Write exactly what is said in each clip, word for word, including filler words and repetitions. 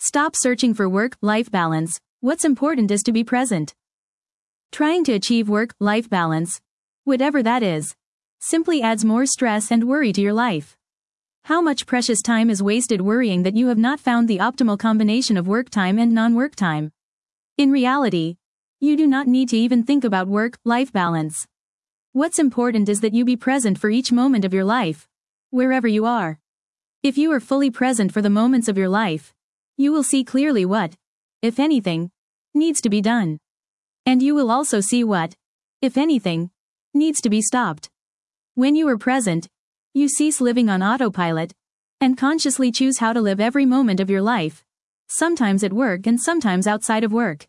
Stop searching for work-life balance. What's important is to be present. Trying to achieve work-life balance, whatever that is, simply adds more stress and worry to your life. How much precious time is wasted worrying that you have not found the optimal combination of work time and non-work time? In reality, you do not need to even think about work-life balance. What's important is that you be present for each moment of your life, wherever you are. If you are fully present for the moments of your life, you will see clearly what, if anything, needs to be done. And you will also see what, if anything, needs to be stopped. When you are present, you cease living on autopilot, and consciously choose how to live every moment of your life, sometimes at work and sometimes outside of work.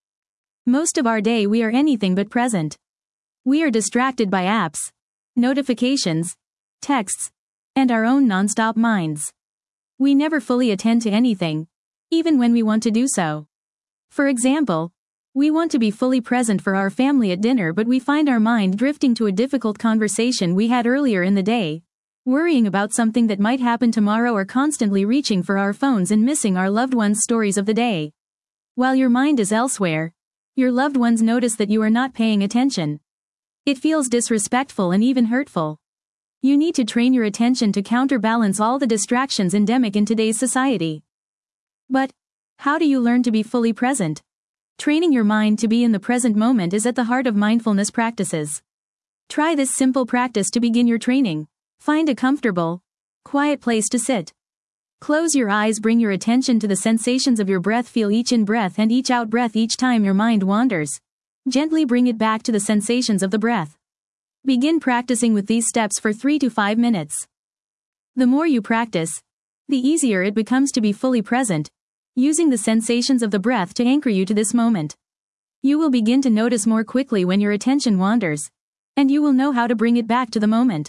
Most of our day we are anything but present. We are distracted by apps, notifications, texts, and our own non-stop minds. We never fully attend to anything, even when we want to do so. For example, we want to be fully present for our family at dinner, but we find our mind drifting to a difficult conversation we had earlier in the day, worrying about something that might happen tomorrow, or constantly reaching for our phones and missing our loved ones' stories of the day. While your mind is elsewhere, your loved ones notice that you are not paying attention. It feels disrespectful and even hurtful. You need to train your attention to counterbalance all the distractions endemic in today's society. But how do you learn to be fully present? Training your mind to be in the present moment is at the heart of mindfulness practices. Try this simple practice to begin your training. Find a comfortable, quiet place to sit. Close your eyes, bring your attention to the sensations of your breath, feel each in-breath and each out-breath. Each time your mind wanders, gently bring it back to the sensations of the breath. Begin practicing with these steps for three to five minutes. The more you practice, the easier it becomes to be fully present, using the sensations of the breath to anchor you to this moment. You will begin to notice more quickly when your attention wanders, and you will know how to bring it back to the moment.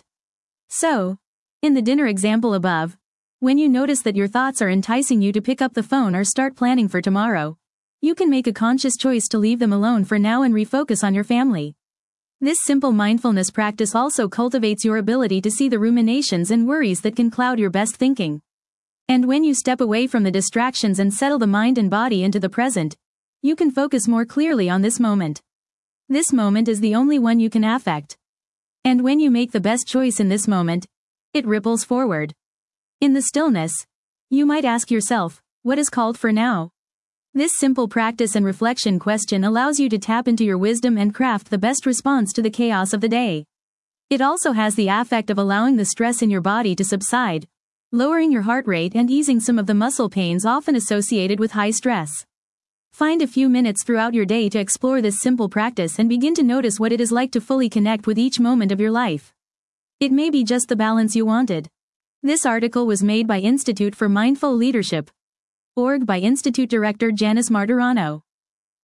So, in the dinner example above, when you notice that your thoughts are enticing you to pick up the phone or start planning for tomorrow, you can make a conscious choice to leave them alone for now and refocus on your family. This simple mindfulness practice also cultivates your ability to see the ruminations and worries that can cloud your best thinking. And when you step away from the distractions and settle the mind and body into the present, you can focus more clearly on this moment. This moment is the only one you can affect. And when you make the best choice in this moment, it ripples forward. In the stillness, you might ask yourself, what is called for now? This simple practice and reflection question allows you to tap into your wisdom and craft the best response to the chaos of the day. It also has the effect of allowing the stress in your body to subside, lowering your heart rate and easing some of the muscle pains often associated with high stress. Find a few minutes throughout your day to explore this simple practice and begin to notice what it is like to fully connect with each moment of your life. It may be just the balance you wanted. This article was made by Institute for Mindful Leadership. Org by Institute Director Janice Martirano.